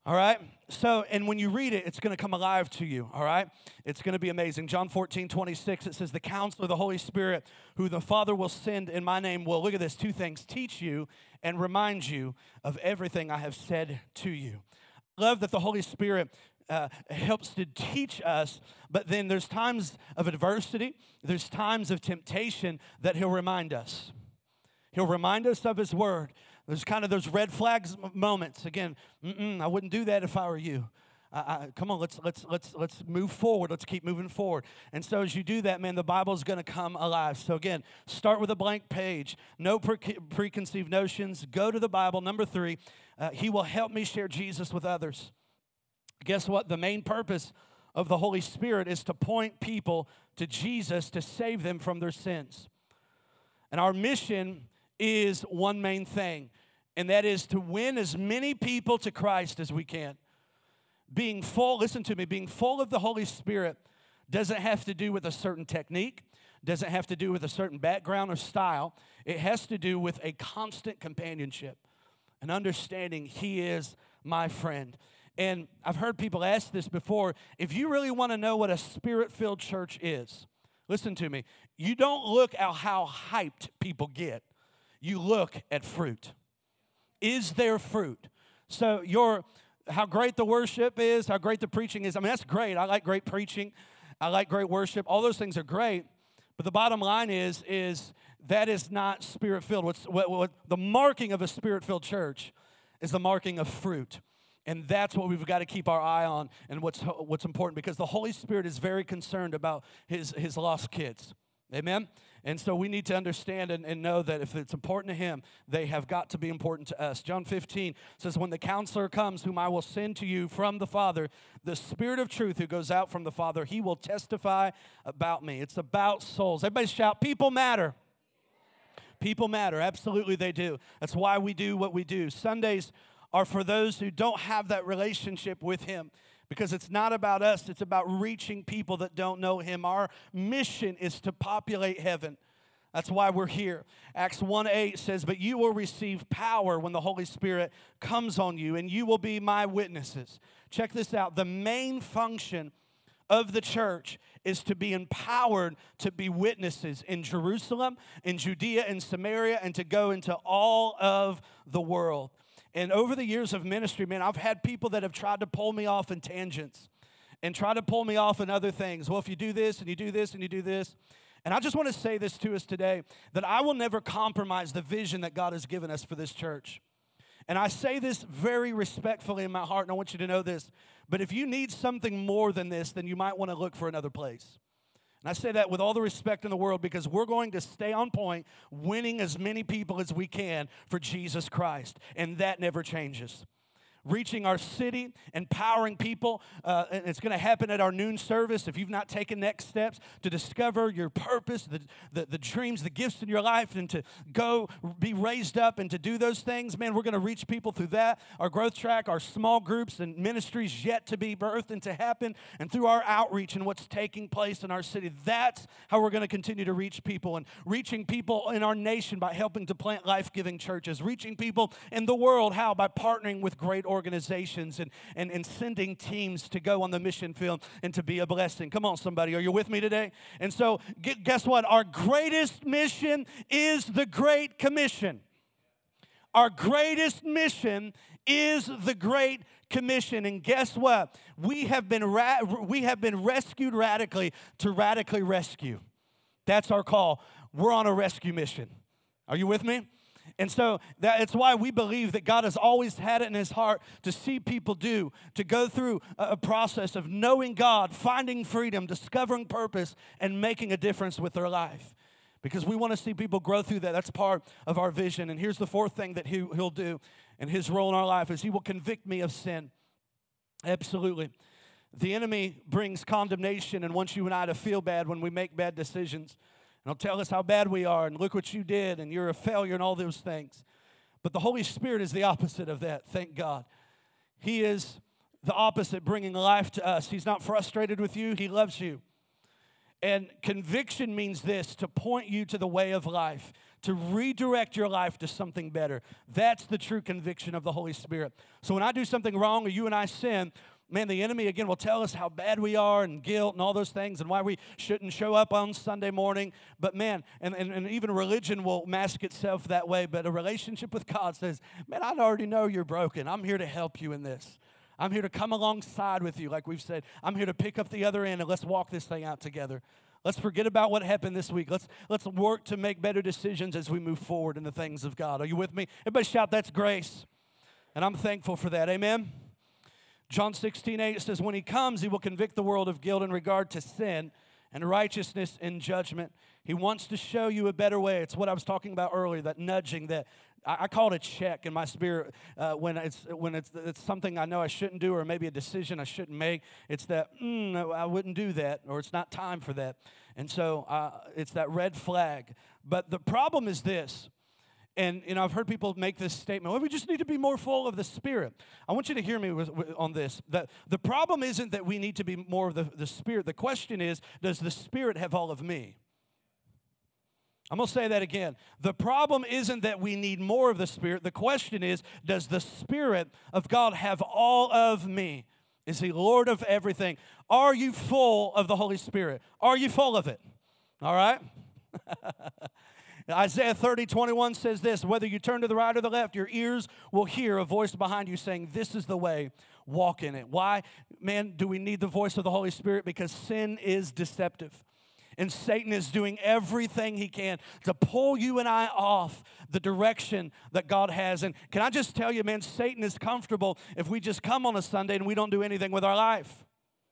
All right? So, and when you read it, it's going to come alive to you, all right? It's going to be amazing. John fourteen, twenty-six, it says, the counselor, the Holy Spirit, who the Father will send in my name, will, look at this, two things, teach you and remind you of everything I have said to you. I love that the Holy Spirit uh, helps to teach us, but then there's times of adversity, there's times of temptation that he'll remind us. He'll remind us of his word. There's kind of those red flags moments. Again, mm-mm, I wouldn't do that if I were you. I, I, come on, let's let's let's let's move forward. Let's keep moving forward. And so as you do that, man, the Bible's going to come alive. So again, start with a blank page. No pre- preconceived notions. Go to the Bible. Number three, uh, he will help me share Jesus with others. Guess what? The main purpose of the Holy Spirit is to point people to Jesus to save them from their sins. And our mission is one main thing, and that is to win as many people to Christ as we can. Being full, listen to me, being full of the Holy Spirit doesn't have to do with a certain technique, doesn't have to do with a certain background or style. It has to do with a constant companionship, an understanding he is my friend. And I've heard people ask this before, if you really want to know what a spirit-filled church is, listen to me, you don't look at how hyped people get. You look at fruit. Is there fruit? So your how great the worship is, how great the preaching is. I mean, that's great. I like great preaching. I like great worship. All those things are great. But the bottom line is, is that is not spirit-filled. What's, what, what, the marking of a spirit-filled church is the marking of fruit. And that's what we've got to keep our eye on and what's, what's important, because the Holy Spirit is very concerned about his, his lost kids. Amen? And so we need to understand and, and know that if it's important to him, they have got to be important to us. John fifteen says, when the counselor comes, whom I will send to you from the Father, the Spirit of truth who goes out from the Father, he will testify about me. It's about souls. Everybody shout, people matter. People matter. Absolutely they do. That's why we do what we do. Sundays are for those who don't have that relationship with him. Because it's not about us, it's about reaching people that don't know him. Our mission is to populate heaven. That's why we're here. Acts one eight says, but you will receive power when the Holy Spirit comes on you, and you will be my witnesses. Check this out. The main function of the church is to be empowered to be witnesses in Jerusalem, in Judea, in Samaria, and to go into all of the world. And over the years of ministry, man, I've had people that have tried to pull me off in tangents and try to pull me off in other things. Well, if you do this and you do this and you do this. And I just want to say this to us today, that I will never compromise the vision that God has given us for this church. And I say this very respectfully in my heart, and I want you to know this. But if you need something more than this, then you might want to look for another place. And I say that with all the respect in the world, because we're going to stay on point, winning as many people as we can for Jesus Christ. And that never changes. Reaching our city, empowering people. Uh, and it's going to happen at our noon service. If you've not taken next steps to discover your purpose, the, the, the dreams, the gifts in your life, and to go be raised up and to do those things, man, we're going to reach people through that. Our growth track, our small groups and ministries yet to be birthed and to happen, and through our outreach and what's taking place in our city. That's how we're going to continue to reach people, and reaching people in our nation by helping to plant life-giving churches. Reaching people in the world, how? By partnering with great organizations and, and, and sending teams to go on the mission field and to be a blessing. Come on, somebody. Are you with me today? And so, guess what? Our greatest mission is the Great Commission. Our greatest mission is the Great Commission. And guess what? We have been ra- we have been rescued radically to radically rescue. That's our call. We're on a rescue mission. Are you with me? And so that, it's why we believe that God has always had it in his heart to see people do, to go through a, a process of knowing God, finding freedom, discovering purpose, and making a difference with their life. Because we want to see people grow through that. That's part of our vision. And here's the fourth thing that he, he'll do in his role in our life is he will convict me of sin. Absolutely. The enemy brings condemnation and wants you and I to feel bad when we make bad decisions. And he'll tell us how bad we are, and look what you did, and you're a failure, and all those things. But the Holy Spirit is the opposite of that, thank God. He is the opposite, bringing life to us. He's not frustrated with you. He loves you. And conviction means this, to point you to the way of life, to redirect your life to something better. That's the true conviction of the Holy Spirit. So when I do something wrong or you and I sin, man, the enemy, again, will tell us how bad we are and guilt and all those things and why we shouldn't show up on Sunday morning. But, man, and, and, and even religion will mask itself that way. But a relationship with God says, man, I already know you're broken. I'm here to help you in this. I'm here to come alongside with you, like we've said. I'm here to pick up the other end, and let's walk this thing out together. Let's forget about what happened this week. Let's, let's work to make better decisions as we move forward in the things of God. Are you with me? Everybody shout, that's grace. And I'm thankful for that. Amen? John sixteen eight says, when he comes, he will convict the world of guilt in regard to sin and righteousness and judgment. He wants to show you a better way. It's what I was talking about earlier, that nudging, that I call it a check in my spirit uh, when it's when it's it's something I know I shouldn't do, or maybe a decision I shouldn't make. It's that mm, no, I wouldn't do that, or it's not time for that, and so uh, it's that red flag. But the problem is this, and you know I've heard people make this statement: well, we just need to be more full of the Spirit. I want you to hear me with, with, on this. That the problem isn't that we need to be more of the, the Spirit. The question is, does the Spirit have all of me? I'm going to say that again. The problem isn't that we need more of the Spirit. The question is, does the Spirit of God have all of me? Is He Lord of everything? Are you full of the Holy Spirit? Are you full of it? All right? Isaiah thirty twenty-one says this, whether you turn to the right or the left, your ears will hear a voice behind you saying, this is the way, walk in it. Why, man, do we need the voice of the Holy Spirit? Because sin is deceptive. And Satan is doing everything he can to pull you and I off the direction that God has. And can I just tell you, man, Satan is comfortable if we just come on a Sunday and we don't do anything with our life.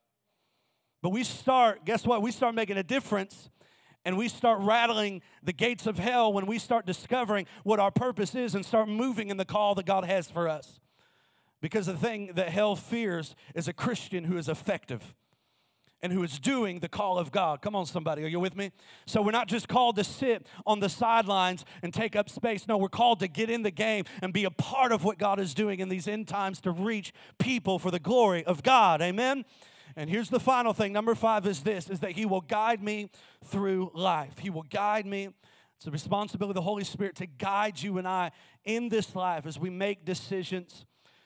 But we start, guess what? We start making a difference, and we start rattling the gates of hell when we start discovering what our purpose is and start moving in the call that God has for us. Because the thing that hell fears is a Christian who is effective and who is doing the call of God. Come on, somebody, are you with me? So we're not just called to sit on the sidelines and take up space. No, we're called to get in the game and be a part of what God is doing in these end times to reach people for the glory of God. Amen? And here's the final thing. Number five is this, is that He will guide me through life. He will guide me. It's the responsibility of the Holy Spirit to guide you and I in this life as we make decisions.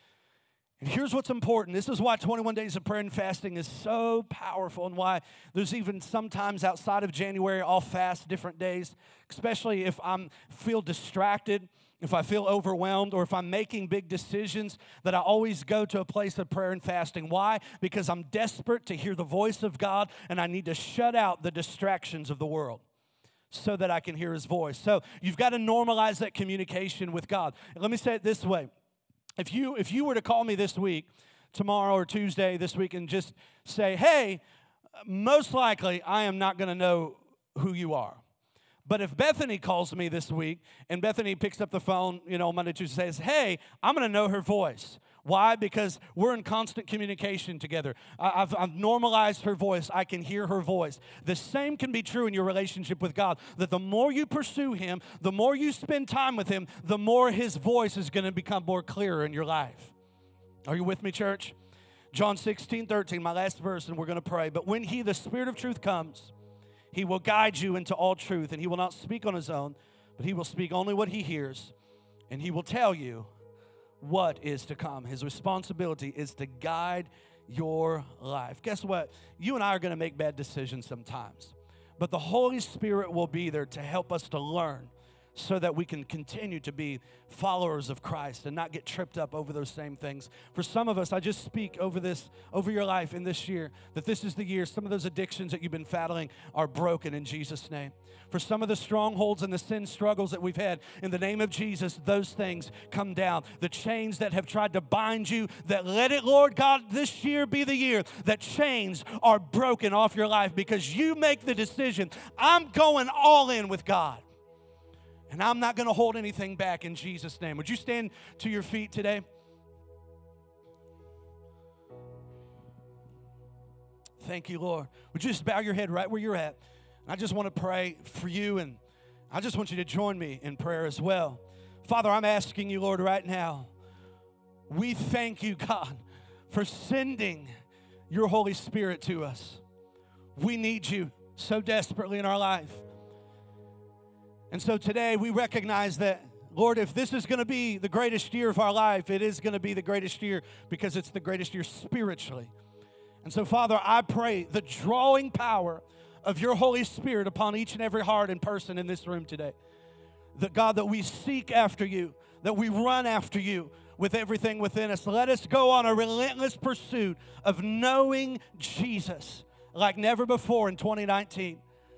And here's what's important. This is why twenty-one days of prayer and fasting is so powerful, and why there's even sometimes outside of January I'll fast different days, especially if I feel distracted, if I feel overwhelmed, or if I'm making big decisions, that I always go to a place of prayer and fasting. Why? Because I'm desperate to hear the voice of God, and I need to shut out the distractions of the world so that I can hear His voice. So you've got to normalize that communication with God. And let me say it this way. If you if you were to call me this week, tomorrow or Tuesday this week, and just say, hey, most likely I am not going to know who you are. But if Bethany calls me this week, and Bethany picks up the phone, you know, Monday, Tuesday, says, hey, I'm going to know her voice. Why? Because we're in constant communication together. I've, I've normalized her voice. I can hear her voice. The same can be true in your relationship with God, that the more you pursue Him, the more you spend time with Him, the more His voice is going to become more clearer in your life. Are you with me, church? John sixteen thirteen, my last verse, and we're going to pray. But when He, the Spirit of truth, comes, He will guide you into all truth, and He will not speak on His own, but He will speak only what He hears, and He will tell you what is to come. His responsibility is to guide your life. Guess what? You and I are going to make bad decisions sometimes, but the Holy Spirit will be there to help us to learn so that we can continue to be followers of Christ and not get tripped up over those same things. For some of us, I just speak over this, over your life in this year, that this is the year some of those addictions that you've been battling are broken in Jesus' name. For some of the strongholds and the sin struggles that we've had, in the name of Jesus, those things come down. The chains that have tried to bind you, that let it, Lord God, this year be the year that chains are broken off your life because you make the decision, I'm going all in with God. And I'm not going to hold anything back in Jesus' name. Would you stand to your feet today? Thank you, Lord. Would you just bow your head right where you're at? And I just want to pray for you, and I just want you to join me in prayer as well. Father, I'm asking you, Lord, right now, we thank you, God, for sending your Holy Spirit to us. We need you. so desperately in our life. And so today we recognize that, Lord, if this is going to be the greatest year of our life, it is going to be the greatest year because it's the greatest year spiritually. And so, Father, I pray the drawing power of your Holy Spirit upon each and every heart and person in this room today. That, God, that we seek after you, that we run after you with everything within us. Let us go on a relentless pursuit of knowing Jesus like never before in twenty nineteen.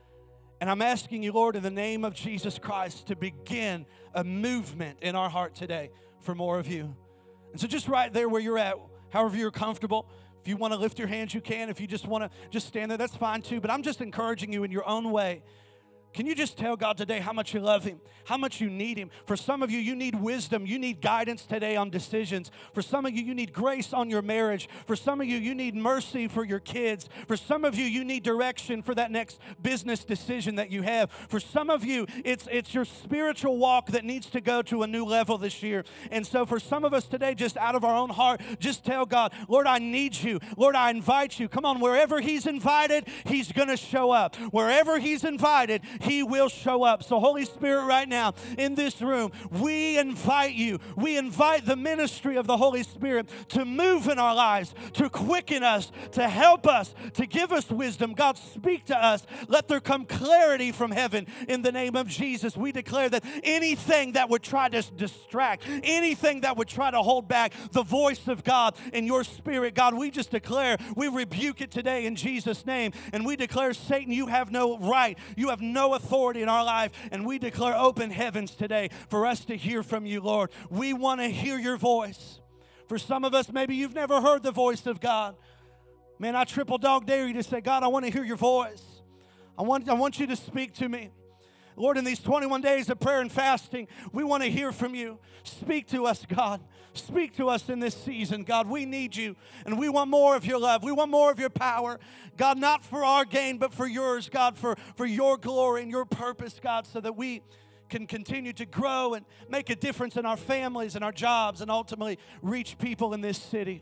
And I'm asking you, Lord, in the name of Jesus Christ, to begin a movement in our heart today for more of you. And so just right there where you're at, however you're comfortable, if you want to lift your hands, you can. If you just want to just stand there, that's fine too. But I'm just encouraging you in your own way. Can you just tell God today how much you love Him, how much you need Him? For some of you, you need wisdom. You need guidance today on decisions. For some of you, you need grace on your marriage. For some of you, you need mercy for your kids. For some of you, you need direction for that next business decision that you have. For some of you, it's, it's your spiritual walk that needs to go to a new level this year. And so for some of us today, just out of our own heart, just tell God, Lord, I need you. Lord, I invite you. Come on, wherever He's invited, He's going to show up. Wherever He's invited, He will show up. So Holy Spirit, right now in this room, we invite you. We invite the ministry of the Holy Spirit to move in our lives, to quicken us, to help us, to give us wisdom. God, speak to us. Let there come clarity from heaven in the name of Jesus. We declare that anything that would try to distract, anything that would try to hold back the voice of God in your spirit, God, we just declare, we rebuke it today in Jesus' name. And we declare, Satan, you have no right. You have no authority in our life, and we declare open heavens today for us to hear from you, Lord. We want to hear your voice. For some of us, maybe you've never heard the voice of God. Man, I triple dog dare you to say, God, I want to hear your voice. I want, I want you to speak to me. Lord, in these twenty-one days of prayer and fasting, we want to hear from you. Speak to us, God. Speak to us in this season, God. We need you, and we want more of your love. We want more of your power, God, not for our gain, but for yours, God, for, for your glory and your purpose, God, so that we can continue to grow and make a difference in our families and our jobs and ultimately reach people in this city.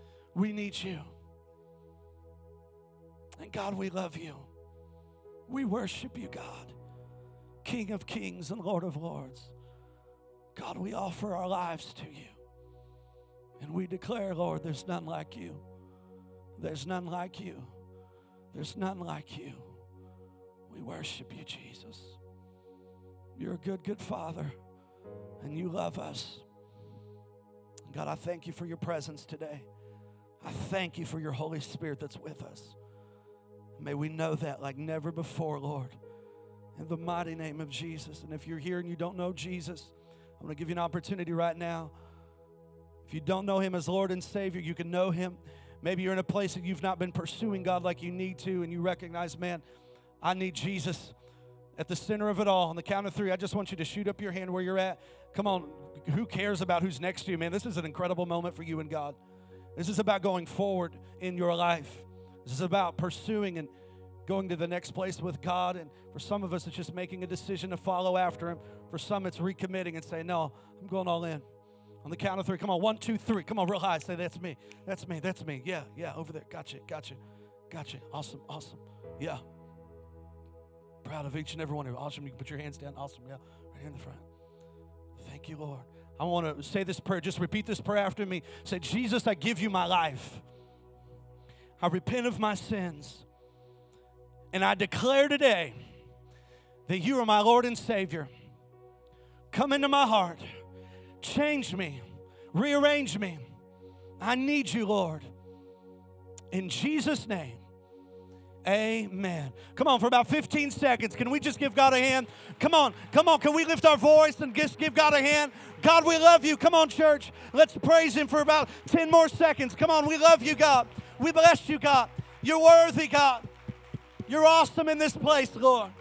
We need you. And God, we love you. We worship you, God. King of kings and Lord of lords. God, we offer our lives to you. And we declare, Lord, there's none like you. There's none like you. There's none like you. We worship you, Jesus. You're a good, good Father, and you love us. God, I thank you for your presence today. I thank you for your Holy Spirit that's with us. May we know that like never before, Lord. In the mighty name of Jesus. And if you're here and you don't know Jesus, I'm going to give you an opportunity right now. If you don't know him as Lord and Savior, you can know him. Maybe you're in a place that you've not been pursuing God like you need to, and you recognize, man, I need Jesus at the center of it all. On the count of three, I just want you to shoot up your hand where you're at. Come on, who cares about who's next to you, man? This is an incredible moment for you and God. This is about going forward in your life. This is about pursuing and going to the next place with God. And for some of us, it's just making a decision to follow after him. For some, it's recommitting and saying, no, I'm going all in. On the count of three, come on, one, two, three. Come on, real high. Say, that's me. That's me. That's me. Yeah, yeah, over there. Gotcha, gotcha, gotcha. Awesome, awesome. Yeah. Proud of each and every one of you. Awesome. You can put your hands down. Awesome. Yeah, right here in the front. Thank you, Lord. I want to say this prayer. Just repeat this prayer after me. Say, Jesus, I give you my life. I repent of my sins. And I declare today that you are my Lord and Savior. Come into my heart. Change me. Rearrange me. I need you, Lord. In Jesus' name, amen. Come on, for about fifteen seconds, can we just give God a hand? Come on, come on, can we lift our voice and just give God a hand? God, we love you. Come on, church. Let's praise him for about ten more seconds. Come on, we love you, God. We bless you, God. You're worthy, God. You're awesome in this place, Lord.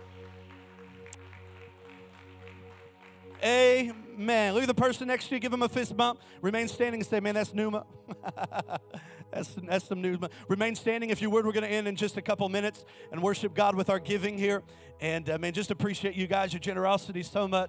Amen. Look at the person next to you. Give them a fist bump. Remain standing and say, man, that's Numa. that's, that's some Numa. Remain standing. If you would, we're going to end in just a couple minutes and worship God with our giving here. And, uh, man, just appreciate you guys, your generosity so much.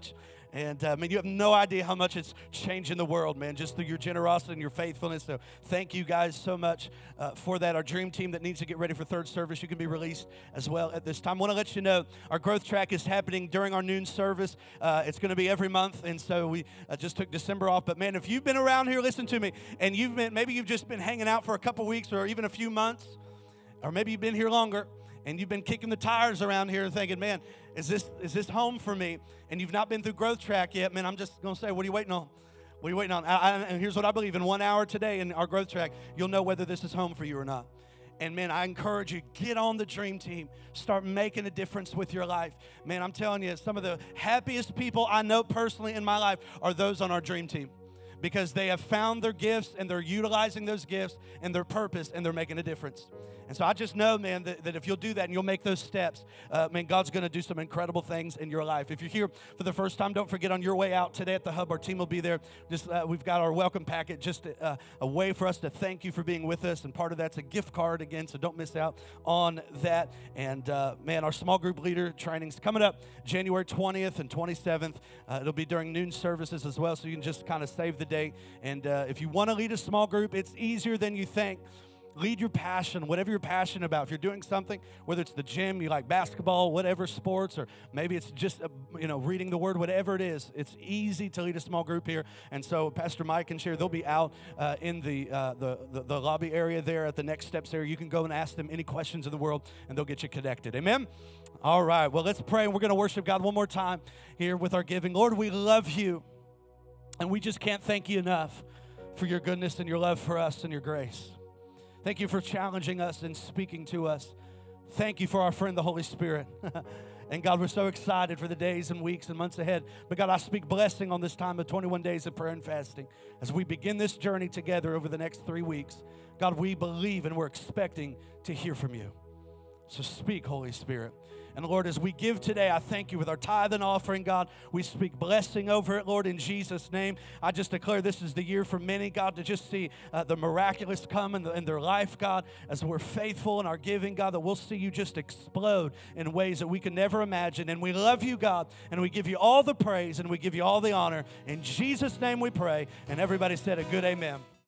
And, uh, man, you have no idea how much it's changing the world, man, just through your generosity and your faithfulness. So thank you guys so much uh, for that. Our dream team that needs to get ready for third service, you can be released as well at this time. I want to let you know our growth track is happening during our noon service. Uh, it's going to be every month, and so we uh, just took December off. But, man, if you've been around here, listen to me, and you've been, maybe you've just been hanging out for a couple weeks or even a few months, or maybe you've been here longer, and you've been kicking the tires around here thinking, man, is this is this home for me? And you've not been through growth track yet, man, I'm just going to say, what are you waiting on? What are you waiting on? I, I, and here's what I believe. In one hour today in our growth track, you'll know whether this is home for you or not. And, man, I encourage you, get on the dream team. Start making a difference with your life. Man, I'm telling you, some of the happiest people I know personally in my life are those on our dream team, because they have found their gifts and they're utilizing those gifts and their purpose, and they're making a difference. And so I just know, man, that, that if you'll do that and you'll make those steps, uh, man, God's going to do some incredible things in your life. If you're here for the first time, don't forget on your way out today at the Hub, our team will be there. Just uh, we've got our welcome packet, just uh, a way for us to thank you for being with us. And part of that's a gift card again, so don't miss out on that. And, uh, man, our small group leader training's coming up January twentieth and twenty-seventh. Uh, it'll be during noon services as well, so you can just kind of save the day. And uh, if you want to lead a small group, it's easier than you think. Lead your passion, whatever you're passionate about. If you're doing something, whether it's the gym, you like basketball, whatever sports, or maybe it's just, uh, you know, reading the word, whatever it is, it's easy to lead a small group here. And so Pastor Mike can share. They'll be out uh, in the, uh, the, the the lobby area there at the Next Steps area. You can go and ask them any questions in the world, and they'll get you connected. Amen? All right. Well, let's pray. We're going to worship God one more time here with our giving. Lord, we love you, and we just can't thank you enough for your goodness and your love for us and your grace. Thank you for challenging us and speaking to us. Thank you for our friend, the Holy Spirit. And God, we're so excited for the days and weeks and months ahead. But God, I speak blessing on this time of twenty-one days of prayer and fasting as we begin this journey together over the next three weeks. God, we believe and we're expecting to hear from you. So speak, Holy Spirit. And Lord, as we give today, I thank you with our tithe and offering, God. We speak blessing over it, Lord, in Jesus' name. I just declare this is the year for many, God, to just see uh, the miraculous come in, the, in their life, God, as we're faithful in our giving, God, that we'll see you just explode in ways that we can never imagine. And we love you, God, and we give you all the praise and we give you all the honor. In Jesus' name we pray. And everybody said a good amen.